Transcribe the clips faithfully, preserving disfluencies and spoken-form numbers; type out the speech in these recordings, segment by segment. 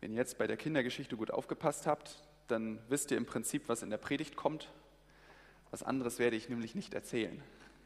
Wenn ihr jetzt bei der Kindergeschichte gut aufgepasst habt, dann wisst ihr im Prinzip, was in der Predigt kommt. Was anderes werde ich nämlich nicht erzählen.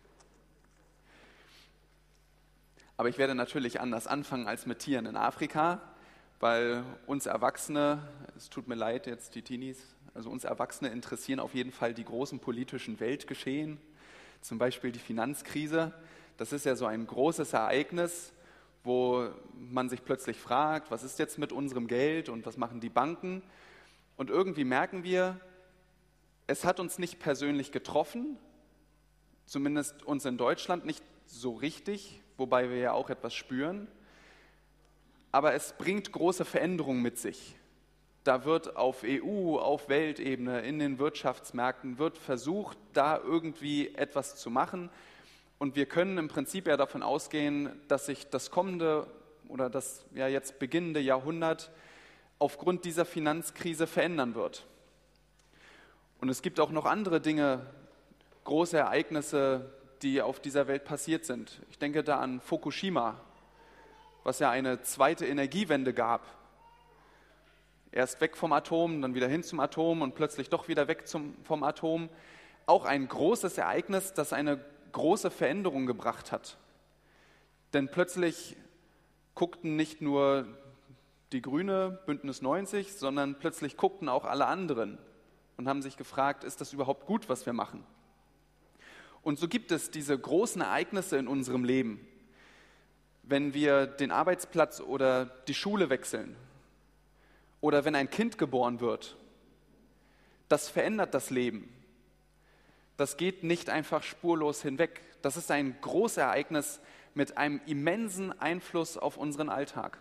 Aber ich werde natürlich anders anfangen als mit Tieren in Afrika, weil uns Erwachsene, es tut mir leid jetzt die Teenies, also uns Erwachsene interessieren auf jeden Fall die großen politischen Weltgeschehen, zum Beispiel die Finanzkrise. Das ist ja so ein großes Ereignis, wo man sich plötzlich fragt, was ist jetzt mit unserem Geld und was machen die Banken? Und irgendwie merken wir, es hat uns nicht persönlich getroffen, zumindest uns in Deutschland nicht so richtig, wobei wir ja auch etwas spüren. Aber es bringt große Veränderungen mit sich. Da wird auf E U, auf Weltebene, in den Wirtschaftsmärkten, wird versucht, da irgendwie etwas zu machen. Und wir können im Prinzip ja davon ausgehen, dass sich das kommende oder das ja jetzt beginnende Jahrhundert aufgrund dieser Finanzkrise verändern wird. Und es gibt auch noch andere Dinge, große Ereignisse, die auf dieser Welt passiert sind. Ich denke da an Fukushima, was ja eine zweite Energiewende gab. Erst weg vom Atom, dann wieder hin zum Atom und plötzlich doch wieder weg zum, vom Atom. Auch ein großes Ereignis, das eine große Veränderung gebracht hat. Denn plötzlich guckten nicht nur die Grüne, Bündnis neunzig, sondern plötzlich guckten auch alle anderen und haben sich gefragt, ist das überhaupt gut, was wir machen? Und so gibt es diese großen Ereignisse in unserem Leben. Wenn wir den Arbeitsplatz oder die Schule wechseln oder wenn ein Kind geboren wird, das verändert das Leben. Das geht nicht einfach spurlos hinweg. Das ist ein großes Ereignis mit einem immensen Einfluss auf unseren Alltag.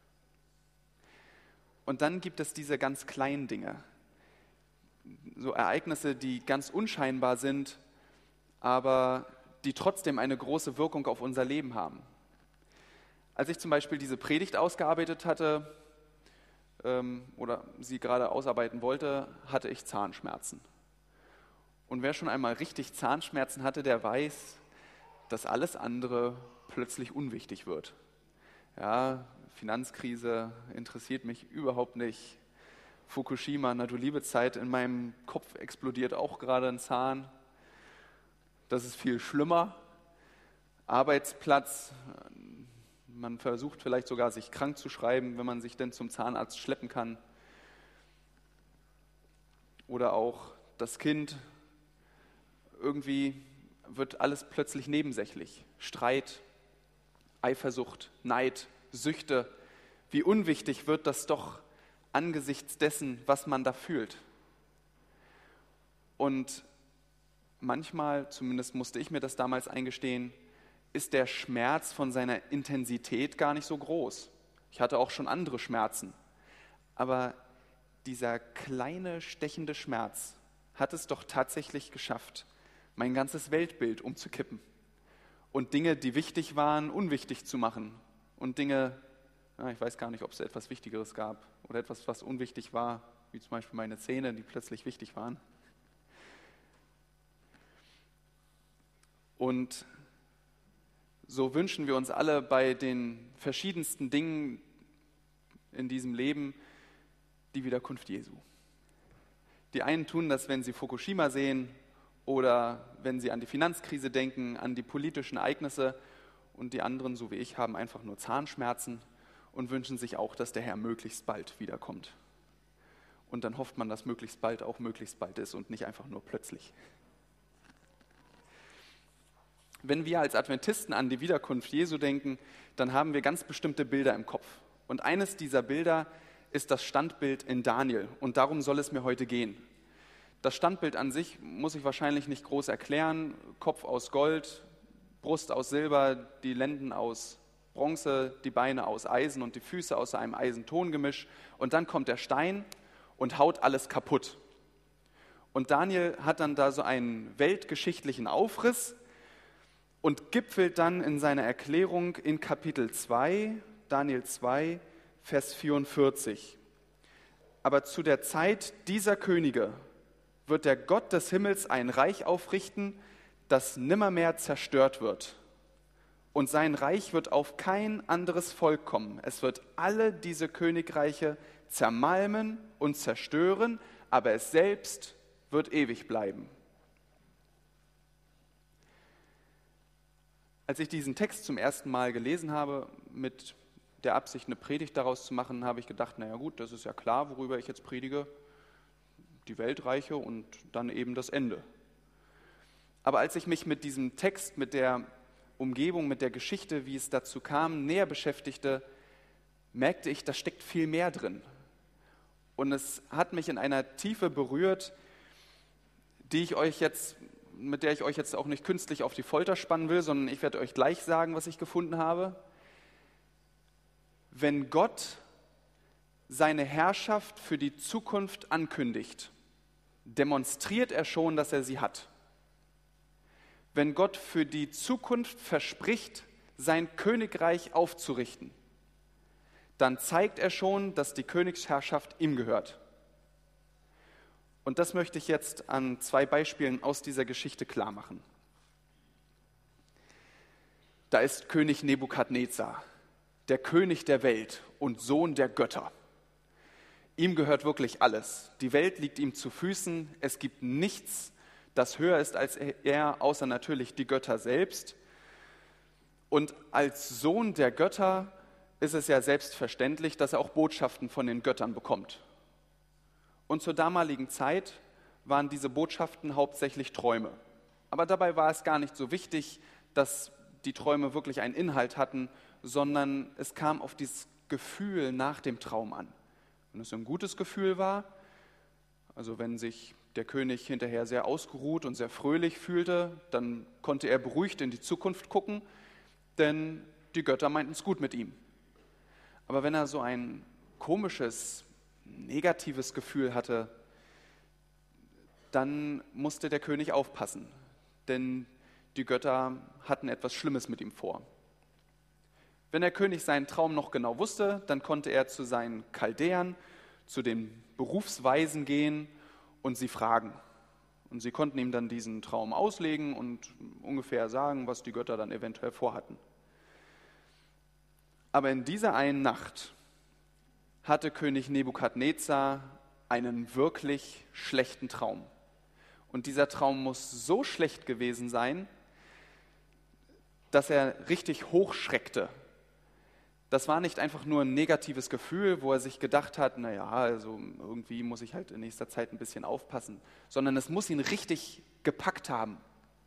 Und dann gibt es diese ganz kleinen Dinge, so Ereignisse, die ganz unscheinbar sind, aber die trotzdem eine große Wirkung auf unser Leben haben. Als ich zum Beispiel diese Predigt ausgearbeitet hatte ähm, oder sie gerade ausarbeiten wollte, hatte ich Zahnschmerzen. Und wer schon einmal richtig Zahnschmerzen hatte, der weiß, dass alles andere plötzlich unwichtig wird. Ja, Finanzkrise interessiert mich überhaupt nicht. Fukushima, na du liebe Zeit, in meinem Kopf explodiert auch gerade ein Zahn. Das ist viel schlimmer. Arbeitsplatz, man versucht vielleicht sogar, sich krank zu schreiben, wenn man sich denn zum Zahnarzt schleppen kann. Oder auch das Kind, irgendwie wird alles plötzlich nebensächlich. Streit, Eifersucht, Neid, Süchte. Wie unwichtig wird das doch angesichts dessen, was man da fühlt. Und manchmal, zumindest musste ich mir das damals eingestehen, ist der Schmerz von seiner Intensität gar nicht so groß. Ich hatte auch schon andere Schmerzen. Aber dieser kleine, stechende Schmerz hat es doch tatsächlich geschafft, mein ganzes Weltbild umzukippen und Dinge, die wichtig waren, unwichtig zu machen und Dinge, ja, ich weiß gar nicht, ob es etwas Wichtigeres gab oder etwas, was unwichtig war, wie zum Beispiel meine Zähne, die plötzlich wichtig waren. Und so wünschen wir uns alle bei den verschiedensten Dingen in diesem Leben die Wiederkunft Jesu. Die einen tun das, wenn sie Fukushima sehen oder wenn sie an die Finanzkrise denken, an die politischen Ereignisse, und die anderen, so wie ich, haben einfach nur Zahnschmerzen und wünschen sich auch, dass der Herr möglichst bald wiederkommt. Und dann hofft man, dass möglichst bald auch möglichst bald ist und nicht einfach nur plötzlich. Wenn wir als Adventisten an die Wiederkunft Jesu denken, dann haben wir ganz bestimmte Bilder im Kopf. Und eines dieser Bilder ist das Standbild in Daniel. Und darum soll es mir heute gehen. Das Standbild an sich muss ich wahrscheinlich nicht groß erklären. Kopf aus Gold, Brust aus Silber, die Lenden aus Bronze, die Beine aus Eisen und die Füße aus einem Eisentongemisch. Und dann kommt der Stein und haut alles kaputt. Und Daniel hat dann da so einen weltgeschichtlichen Aufriss und gipfelt dann in seiner Erklärung in Kapitel zwei, Daniel zwei, Vers vierundvierzig. Aber zu der Zeit dieser Könige wird der Gott des Himmels ein Reich aufrichten, das nimmermehr zerstört wird. und sein Reich wird auf kein anderes Volk kommen. Es wird alle diese Königreiche zermalmen und zerstören, aber es selbst wird ewig bleiben. Als ich diesen Text zum ersten Mal gelesen habe, mit der Absicht, eine Predigt daraus zu machen, habe ich gedacht, naja gut, das ist ja klar, worüber ich jetzt predige, die Weltreiche und dann eben das Ende. Aber als ich mich mit diesem Text, mit der Umgebung, mit der Geschichte, wie es dazu kam, näher beschäftigte, merkte ich, da steckt viel mehr drin. Und es hat mich in einer Tiefe berührt, die ich euch jetzt, mit der ich euch jetzt auch nicht künstlich auf die Folter spannen will, sondern ich werde euch gleich sagen, was ich gefunden habe. Wenn Gott seine Herrschaft für die Zukunft ankündigt, demonstriert er schon, dass er sie hat. Wenn Gott für die Zukunft verspricht, sein Königreich aufzurichten, dann zeigt er schon, dass die Königsherrschaft ihm gehört. Und das möchte ich jetzt an zwei Beispielen aus dieser Geschichte klar machen. Da ist König Nebukadnezar, der König der Welt und Sohn der Götter. Ihm gehört wirklich alles. Die Welt liegt ihm zu Füßen. Es gibt nichts, das höher ist als er, außer natürlich die Götter selbst. Und als Sohn der Götter ist es ja selbstverständlich, dass er auch Botschaften von den Göttern bekommt. Und zur damaligen Zeit waren diese Botschaften hauptsächlich Träume. Aber dabei war es gar nicht so wichtig, dass die Träume wirklich einen Inhalt hatten, sondern es kam auf dieses Gefühl nach dem Traum an. Wenn es ein gutes Gefühl war, also wenn sich der König hinterher sehr ausgeruht und sehr fröhlich fühlte, dann konnte er beruhigt in die Zukunft gucken, denn die Götter meinten es gut mit ihm. Aber wenn er so ein komisches, negatives Gefühl hatte, dann musste der König aufpassen, denn die Götter hatten etwas Schlimmes mit ihm vor. Wenn der König seinen Traum noch genau wusste, dann konnte er zu seinen Chaldäern, zu den Berufsweisen gehen und sie fragen. Und sie konnten ihm dann diesen Traum auslegen und ungefähr sagen, was die Götter dann eventuell vorhatten. Aber in dieser einen Nacht hatte König Nebukadnezar einen wirklich schlechten Traum. Und dieser Traum muss so schlecht gewesen sein, dass er richtig hochschreckte. Das war nicht einfach nur ein negatives Gefühl, wo er sich gedacht hat, naja, also irgendwie muss ich halt in nächster Zeit ein bisschen aufpassen, sondern es muss ihn richtig gepackt haben.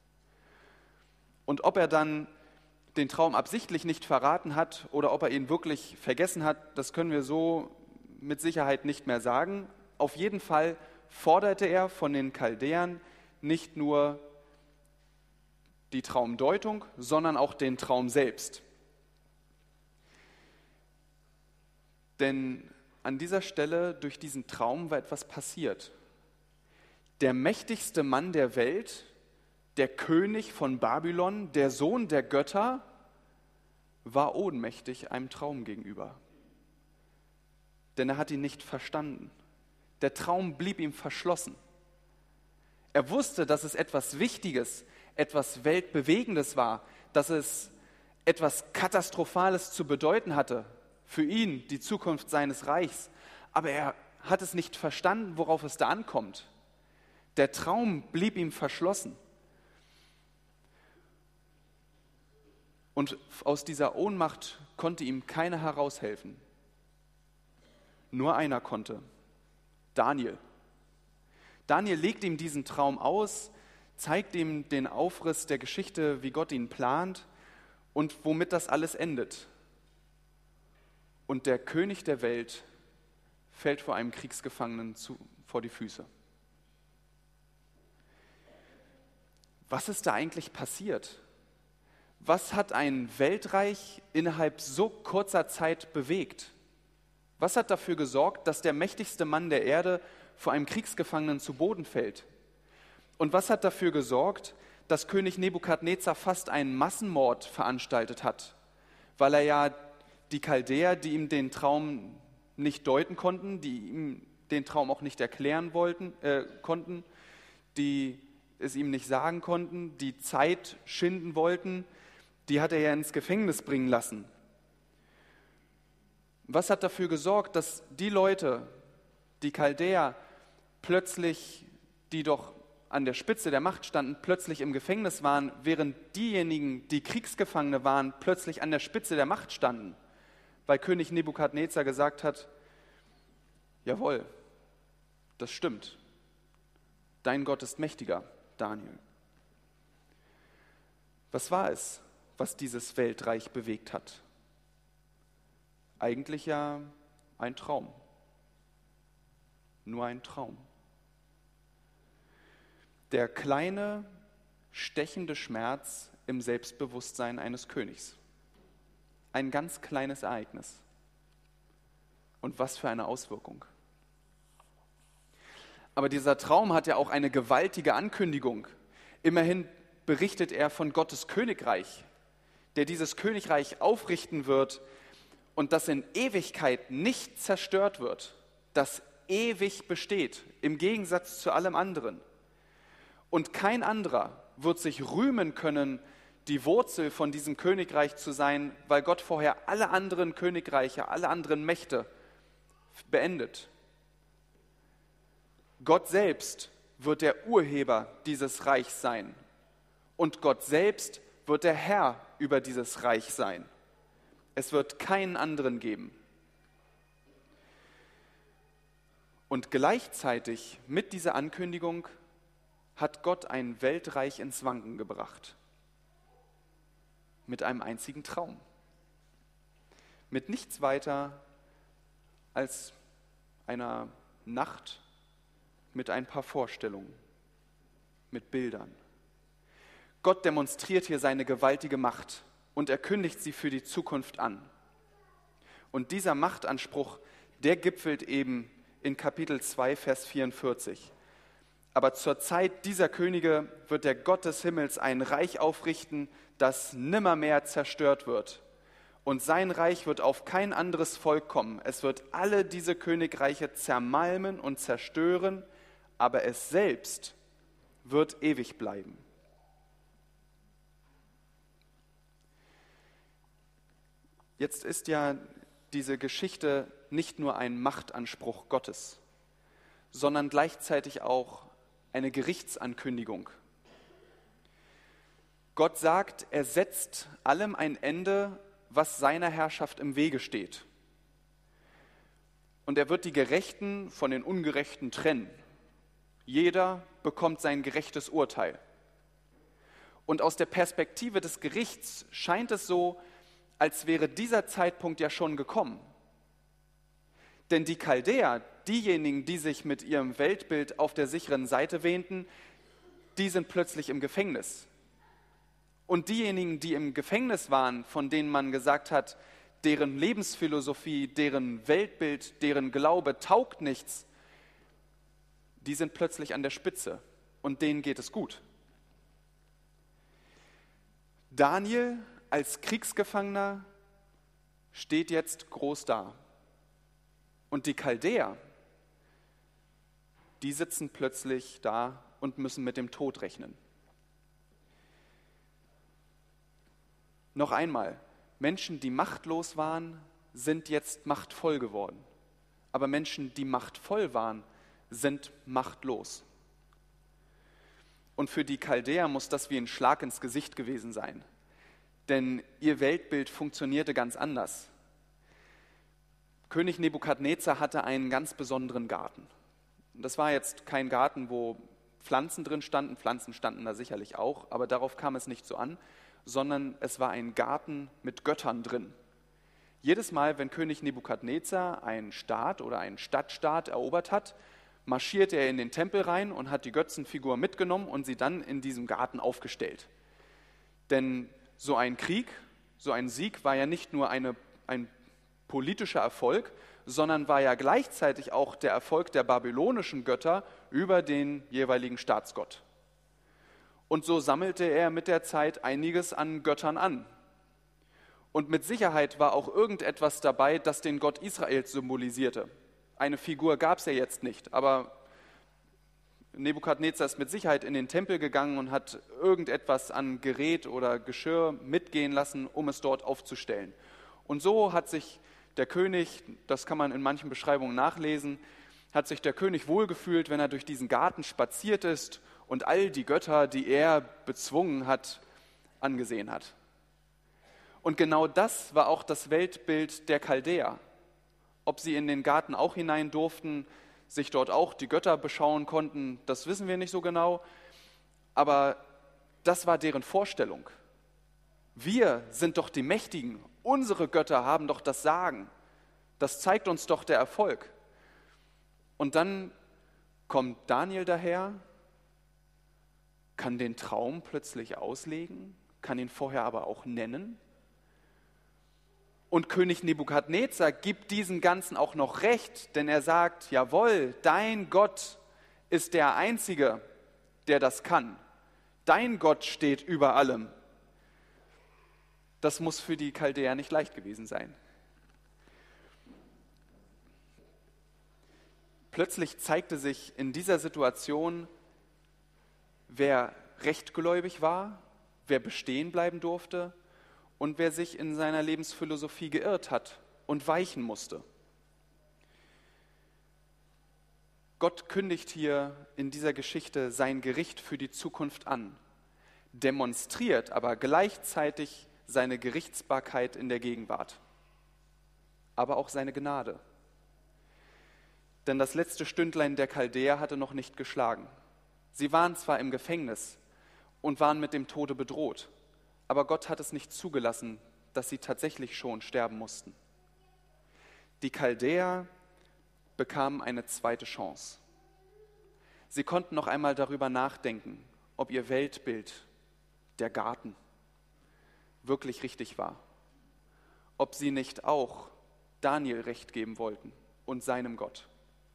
Und ob er dann den Traum absichtlich nicht verraten hat oder ob er ihn wirklich vergessen hat, das können wir so mit Sicherheit nicht mehr sagen. Auf jeden Fall forderte er von den Chaldäern nicht nur die Traumdeutung, sondern auch den Traum selbst. Denn an dieser Stelle, durch diesen Traum, war etwas passiert. Der mächtigste Mann der Welt, der König von Babylon, der Sohn der Götter, war ohnmächtig einem Traum gegenüber. Denn er hat ihn nicht verstanden. Der Traum blieb ihm verschlossen. Er wusste, dass es etwas Wichtiges, etwas Weltbewegendes war, dass es etwas Katastrophales zu bedeuten hatte, für ihn die Zukunft seines Reichs. Aber er hat es nicht verstanden, worauf es da ankommt. Der Traum blieb ihm verschlossen. Und aus dieser Ohnmacht konnte ihm keiner heraushelfen. Nur einer konnte, Daniel. Daniel legt ihm diesen Traum aus, zeigt ihm den Aufriss der Geschichte, wie Gott ihn plant und womit das alles endet. Und der König der Welt fällt vor einem Kriegsgefangenen zu, vor die Füße. Was ist da eigentlich passiert? Was hat ein Weltreich innerhalb so kurzer Zeit bewegt? Was hat dafür gesorgt, dass der mächtigste Mann der Erde vor einem Kriegsgefangenen zu Boden fällt? Und was hat dafür gesorgt, dass König Nebukadnezar fast einen Massenmord veranstaltet hat, weil er ja die Chaldäer, die ihm den Traum nicht deuten konnten, die ihm den Traum auch nicht erklären wollten, äh, konnten, die es ihm nicht sagen konnten, die Zeit schinden wollten, Die hat er ja ins Gefängnis bringen lassen. Was hat dafür gesorgt, dass die Leute, die Chaldäer, plötzlich, die doch an der Spitze der Macht standen, plötzlich im Gefängnis waren, während diejenigen, die Kriegsgefangene waren, plötzlich an der Spitze der Macht standen? Weil König Nebukadnezar gesagt hat, jawohl, das stimmt. Dein Gott ist mächtiger, Daniel. Was war es, was dieses Weltreich bewegt hat? Eigentlich ja ein Traum. Nur ein Traum. Der kleine, stechende Schmerz im Selbstbewusstsein eines Königs. Ein ganz kleines Ereignis. Und was für eine Auswirkung. Aber dieser Traum hat ja auch eine gewaltige Ankündigung. Immerhin berichtet er von Gottes Königreich, der dieses Königreich aufrichten wird und das in Ewigkeit nicht zerstört wird, das ewig besteht, im Gegensatz zu allem anderen. Und kein anderer wird sich rühmen können, die Wurzel von diesem Königreich zu sein, weil Gott vorher alle anderen Königreiche, alle anderen Mächte beendet. Gott selbst wird der Urheber dieses Reichs sein. Und Gott selbst wird der Herr über dieses Reich sein. Es wird keinen anderen geben. Und gleichzeitig mit dieser Ankündigung hat Gott ein Weltreich ins Wanken gebracht. Mit einem einzigen Traum. Mit nichts weiter als einer Nacht mit ein paar Vorstellungen, mit Bildern. Gott demonstriert hier seine gewaltige Macht und er kündigt sie für die Zukunft an. Und dieser Machtanspruch, der gipfelt eben in Kapitel zwei, Vers vierundvierzig. Aber zur Zeit dieser Könige wird der Gott des Himmels ein Reich aufrichten, das nimmermehr zerstört wird. Und sein Reich wird auf kein anderes Volk kommen. Es wird alle diese Königreiche zermalmen und zerstören, aber es selbst wird ewig bleiben. Jetzt ist ja diese Geschichte nicht nur ein Machtanspruch Gottes, sondern gleichzeitig auch eine Gerichtsankündigung. Gott sagt, er setzt allem ein Ende, was seiner Herrschaft im Wege steht. Und er wird die Gerechten von den Ungerechten trennen. Jeder bekommt sein gerechtes Urteil. Und aus der Perspektive des Gerichts scheint es so, als wäre dieser Zeitpunkt ja schon gekommen. Denn die Chaldäer, diejenigen, die sich mit ihrem Weltbild auf der sicheren Seite wähnten, die sind plötzlich im Gefängnis. Und diejenigen, die im Gefängnis waren, von denen man gesagt hat, deren Lebensphilosophie, deren Weltbild, deren Glaube taugt nichts, die sind plötzlich an der Spitze und denen geht es gut. Daniel als Kriegsgefangener steht jetzt groß da. Und die Chaldäer, die sitzen plötzlich da und müssen mit dem Tod rechnen. Noch einmal, Menschen, die machtlos waren, sind jetzt machtvoll geworden. Aber Menschen, die machtvoll waren, sind machtlos. Und für die Chaldäer muss das wie ein Schlag ins Gesicht gewesen sein. Denn ihr Weltbild funktionierte ganz anders. König Nebukadnezar hatte einen ganz besonderen Garten. Das war jetzt kein Garten, wo Pflanzen drin standen, Pflanzen standen da sicherlich auch, aber darauf kam es nicht so an, sondern es war ein Garten mit Göttern drin. Jedes Mal, wenn König Nebukadnezar einen Staat oder einen Stadtstaat erobert hat, marschierte er in den Tempel rein und hat die Götzenfigur mitgenommen und sie dann in diesem Garten aufgestellt. Denn so ein Krieg, so ein Sieg war ja nicht nur eine, ein politischer Erfolg, sondern war ja gleichzeitig auch der Erfolg der babylonischen Götter über den jeweiligen Staatsgott. Und so sammelte er mit der Zeit einiges an Göttern an. Und mit Sicherheit war auch irgendetwas dabei, das den Gott Israels symbolisierte. Eine Figur gab es ja jetzt nicht, aber Nebukadnezar ist mit Sicherheit in den Tempel gegangen und hat irgendetwas an Gerät oder Geschirr mitgehen lassen, um es dort aufzustellen. Und so hat sich der König, das kann man in manchen Beschreibungen nachlesen, hat sich der König wohlgefühlt, wenn er durch diesen Garten spaziert ist und all die Götter, die er bezwungen hat, angesehen hat. Und genau das war auch das Weltbild der Chaldäer. Ob sie in den Garten auch hinein durften, sich dort auch die Götter beschauen konnten, das wissen wir nicht so genau. Aber das war deren Vorstellung. Wir sind doch die Mächtigen. Unsere Götter haben doch das Sagen. Das zeigt uns doch der Erfolg. Und dann kommt Daniel daher, kann den Traum plötzlich auslegen, kann ihn vorher aber auch nennen. Und König Nebukadnezar gibt diesem Ganzen auch noch recht, denn er sagt, jawohl, dein Gott ist der Einzige, der das kann. Dein Gott steht über allem. Das muss für die Chaldäer nicht leicht gewesen sein. Plötzlich zeigte sich in dieser Situation, wer rechtgläubig war, wer bestehen bleiben durfte und wer sich in seiner Lebensphilosophie geirrt hat und weichen musste. Gott kündigt hier in dieser Geschichte sein Gericht für die Zukunft an, demonstriert aber gleichzeitig seine Gerichtsbarkeit in der Gegenwart, aber auch seine Gnade. Denn das letzte Stündlein der Chaldäer hatte noch nicht geschlagen. Sie waren zwar im Gefängnis und waren mit dem Tode bedroht, aber Gott hat es nicht zugelassen, dass sie tatsächlich schon sterben mussten. Die Chaldäer bekamen eine zweite Chance. Sie konnten noch einmal darüber nachdenken, ob ihr Weltbild, der Garten, wirklich richtig war. Ob sie nicht auch Daniel Recht geben wollten und seinem Gott.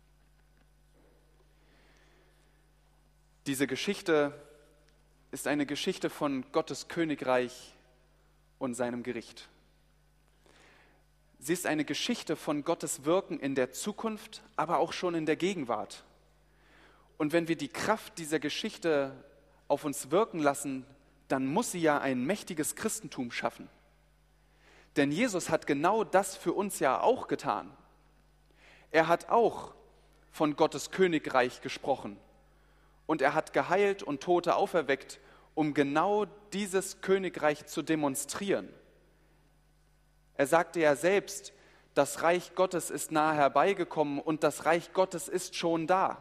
Diese Geschichte ist eine Geschichte von Gottes Königreich und seinem Gericht. Sie ist eine Geschichte von Gottes Wirken in der Zukunft, aber auch schon in der Gegenwart. Und wenn wir die Kraft dieser Geschichte auf uns wirken lassen, dann muss sie ja ein mächtiges Christentum schaffen. Denn Jesus hat genau das für uns ja auch getan. Er hat auch von Gottes Königreich gesprochen. Und er hat geheilt und Tote auferweckt, um genau dieses Königreich zu demonstrieren. Er sagte ja selbst, das Reich Gottes ist nahe herbeigekommen und das Reich Gottes ist schon da.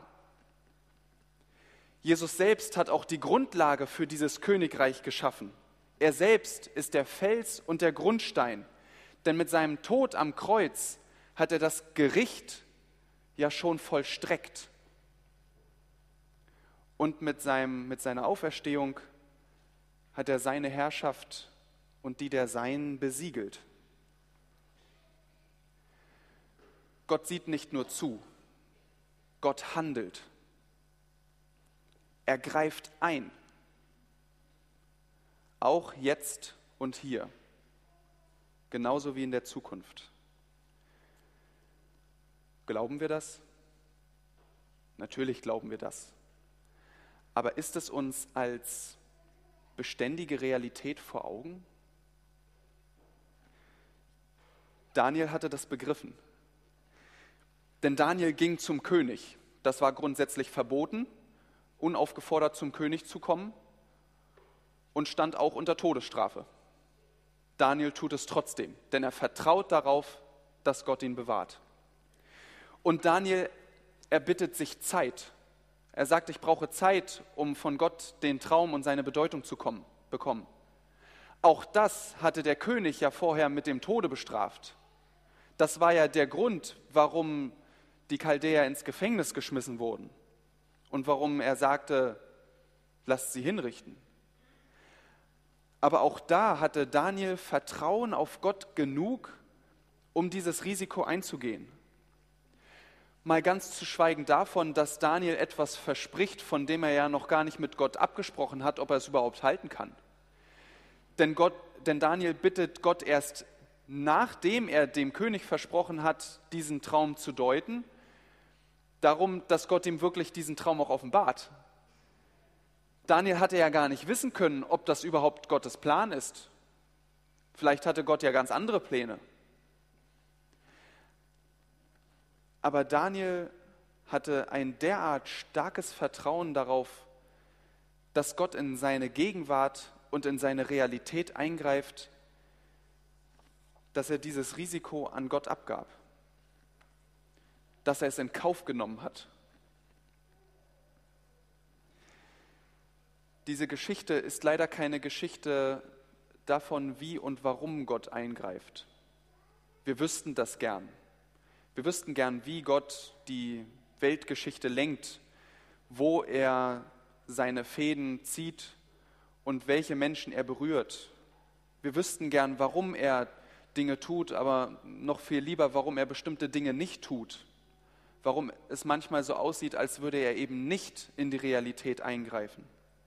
Jesus selbst hat auch die Grundlage für dieses Königreich geschaffen. Er selbst ist der Fels und der Grundstein, denn mit seinem Tod am Kreuz hat er das Gericht ja schon vollstreckt. Und mit, seinem, mit seiner Auferstehung hat er seine Herrschaft und die der Seinen besiegelt. Gott sieht nicht nur zu, Gott handelt. Er greift ein, auch jetzt und hier, genauso wie in der Zukunft. Glauben wir das? Natürlich glauben wir das. Aber ist es uns als beständige Realität vor Augen? Daniel hatte das begriffen. Denn Daniel ging zum König. Das war grundsätzlich verboten, unaufgefordert zum König zu kommen und stand auch unter Todesstrafe. Daniel tut es trotzdem, denn er vertraut darauf, dass Gott ihn bewahrt. Und Daniel erbittet sich Zeit. Er sagt, ich brauche Zeit, um von Gott den Traum und seine Bedeutung zu kommen, bekommen. Auch das hatte der König ja vorher mit dem Tode bestraft. Das war ja der Grund, warum die Chaldäer ins Gefängnis geschmissen wurden und warum er sagte, lasst sie hinrichten. Aber auch da hatte Daniel Vertrauen auf Gott genug, um dieses Risiko einzugehen. Mal ganz zu schweigen davon, dass Daniel etwas verspricht, von dem er ja noch gar nicht mit Gott abgesprochen hat, ob er es überhaupt halten kann. Denn, Gott, denn Daniel bittet Gott erst, nachdem er dem König versprochen hat, diesen Traum zu deuten. darum, dass Gott ihm wirklich diesen Traum auch offenbart. Daniel hatte ja gar nicht wissen können, ob das überhaupt Gottes Plan ist. Vielleicht hatte Gott ja ganz andere Pläne. Aber Daniel hatte ein derart starkes Vertrauen darauf, dass Gott in seine Gegenwart und in seine Realität eingreift, dass er dieses Risiko an Gott abgab, dass er es in Kauf genommen hat. Diese Geschichte ist leider keine Geschichte davon, wie und warum Gott eingreift. Wir wüssten das gern. Wir wüssten gern, wie Gott die Weltgeschichte lenkt, wo er seine Fäden zieht und welche Menschen er berührt. Wir wüssten gern, warum er Dinge tut, aber noch viel lieber, warum er bestimmte Dinge nicht tut. Warum es manchmal so aussieht, als würde er eben nicht in die Realität eingreifen.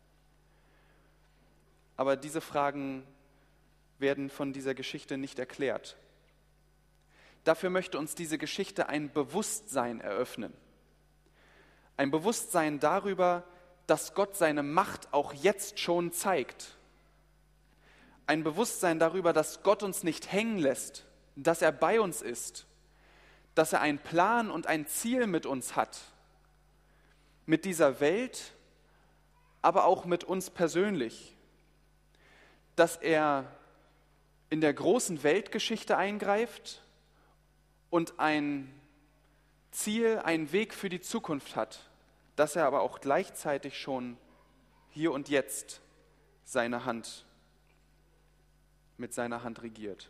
Aber diese Fragen werden von dieser Geschichte nicht erklärt. Dafür möchte uns diese Geschichte ein Bewusstsein eröffnen. Ein Bewusstsein darüber, dass Gott seine Macht auch jetzt schon zeigt. Ein Bewusstsein darüber, dass Gott uns nicht hängen lässt, dass er bei uns ist, dass er einen Plan und ein Ziel mit uns hat, mit dieser Welt, aber auch mit uns persönlich. Dass er in der großen Weltgeschichte eingreift und ein Ziel, einen Weg für die Zukunft hat, dass er aber auch gleichzeitig schon hier und jetzt seine Hand mit seiner Hand regiert.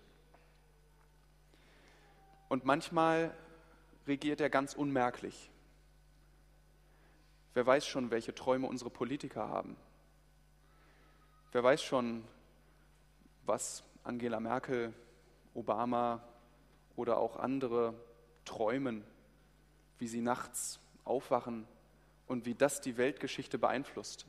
Und manchmal regiert er ganz unmerklich. Wer weiß schon, welche Träume unsere Politiker haben? Wer weiß schon, was Angela Merkel, Obama oder auch andere träumen, wie sie nachts aufwachen und wie das die Weltgeschichte beeinflusst.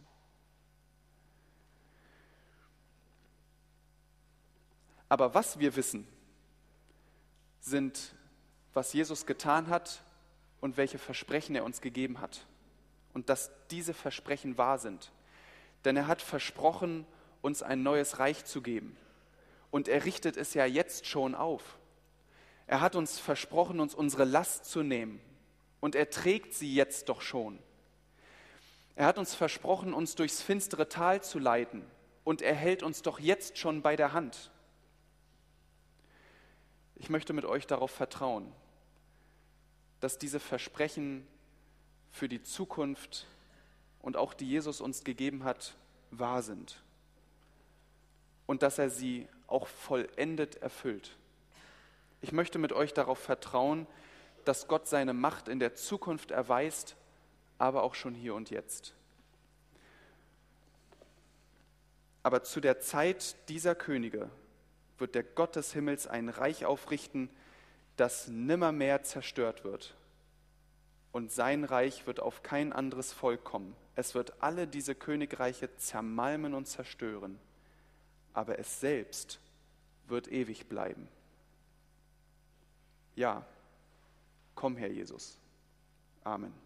Aber was wir wissen, sind, was Jesus getan hat und welche Versprechen er uns gegeben hat. Und dass diese Versprechen wahr sind. Denn er hat versprochen, uns ein neues Reich zu geben. Und er richtet es ja jetzt schon auf. Er hat uns versprochen, uns unsere Last zu nehmen. Und er trägt sie jetzt doch schon. Er hat uns versprochen, uns durchs finstere Tal zu leiten. Und er hält uns doch jetzt schon bei der Hand. Ich möchte mit euch darauf vertrauen, dass diese Versprechen für die Zukunft und auch die Jesus uns gegeben hat, wahr sind. Und dass er sie auch vollendet erfüllt. Ich möchte mit euch darauf vertrauen, dass Gott seine Macht in der Zukunft erweist, aber auch schon hier und jetzt. Aber zu der Zeit dieser Könige wird der Gott des Himmels ein Reich aufrichten, das nimmermehr zerstört wird. Und sein Reich wird auf kein anderes Volk kommen. Es wird alle diese Königreiche zermalmen und zerstören. Aber es selbst wird ewig bleiben. Ja, komm, Herr Jesus. Amen.